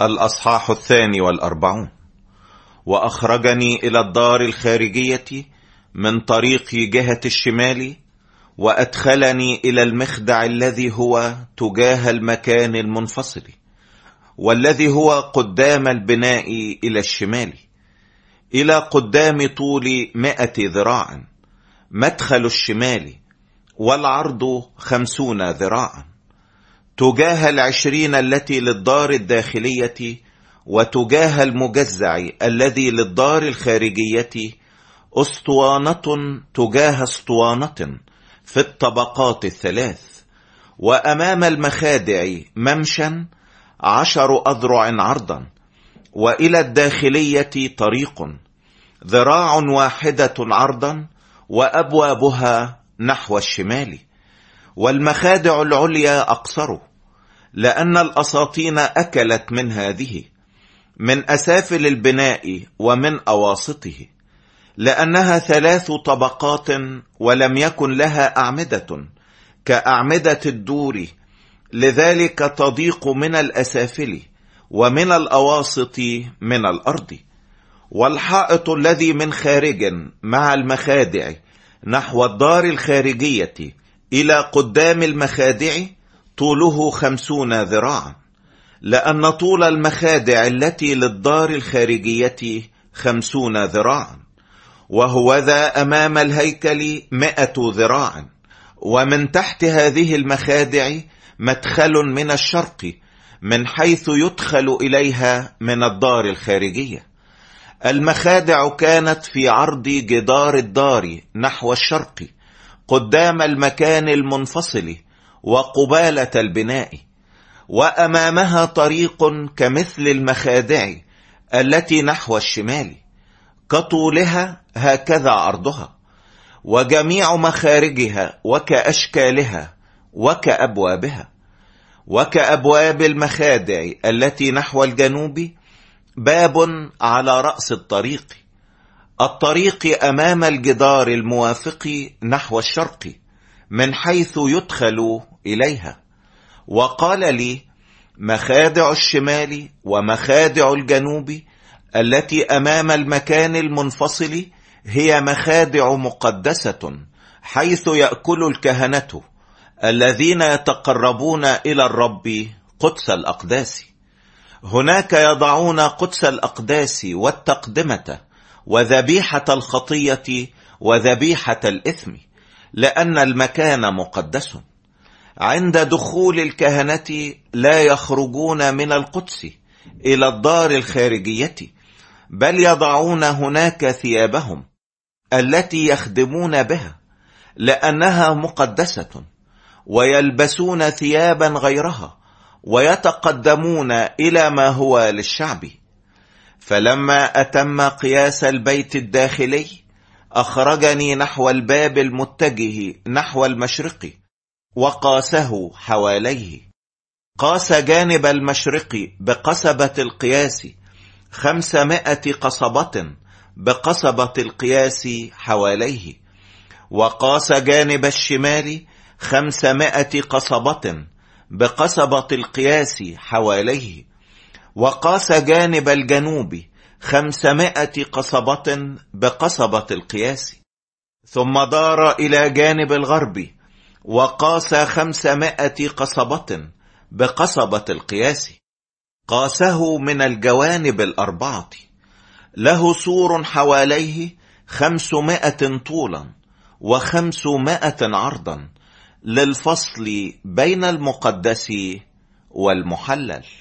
الأصحاح 42. وأخرجني إلى الدار الخارجية من طريق جهة الشمال، وأدخلني إلى المخدع الذي هو تجاه المكان المنفصل، والذي هو قدام البناء إلى الشمال، إلى قدام طول 100 ذراع، مدخل الشمال، والعرض 50 ذراعا، تجاه 20 التي للدار الداخلية، وتجاه المجزع الذي للدار الخارجية، أسطوانة تجاه اسطوانة في الطبقات 3. وأمام المخادع ممشا 10 أذرع عرضا، وإلى الداخلية طريق 1 ذراع عرضا، وأبوابها نحو الشمال. والمخادع العليا أقصر، لأن الأساطين أكلت من هذه، من أسافل البناء ومن أواسطه، لأنها 3 طبقات، ولم يكن لها أعمدة كأعمدة الدور، لذلك تضيق من الأسافل ومن الأواسط من الأرض. والحائط الذي من خارج مع المخادع نحو الدار الخارجية إلى قدام المخادع طوله 50 ذراعا، لأن طول المخادع التي للدار الخارجية 50 ذراعا. وهوذا أمام الهيكل 100 ذراع، ومن تحت هذه المخادع مدخل من الشرق، من حيث يدخل إليها من الدار الخارجية. المخادع كانت في عرض جدار الدار نحو الشرق، قدام المكان المنفصل وقبالة البناء. وأمامها طريق كمثل المخادع التي نحو الشمال، كطولها هكذا عرضها، وجميع مخارجها وكأشكالها وكأبوابها. وكأبواب المخادع التي نحو الجنوب باب على رأس الطريق أمام الجدار الموافق نحو الشرق، من حيث يدخل إليها. وقال لي: مخادع الشمال ومخادع الجنوب التي أمام المكان المنفصل هي مخادع مقدسة، حيث يأكل الكهنة الذين يتقربون إلى الرب قدس الأقداس. هناك يضعون قدس الأقداس والتقدمة وذبيحة الخطية وذبيحة الإثم، لأن المكان مقدس. عند دخول الكهنة لا يخرجون من القدس إلى الدار الخارجية، بل يضعون هناك ثيابهم التي يخدمون بها، لأنها مقدسة، ويلبسون ثيابا غيرها، ويتقدمون إلى ما هو للشعب. فلما أتم قياس البيت الداخلي، أخرجني نحو الباب المتجه نحو المشرق، وقاسه حواليه. قاس جانب المشرق بقصبة القياس 500 قصبة بقصبة القياس حواليه. وقاس جانب الشمال 500 قصبة بقصبة القياس حواليه. وقاس جانب الجنوب 500 قصبة بقصبة القياس. ثم دار إلى جانب الغرب، وقاس 500 قصبة بقصبة القياس. قاسه من الجوانب 4، له سور حواليه 500 طولا و500 عرضا، للفصل بين المقدس والمحلل.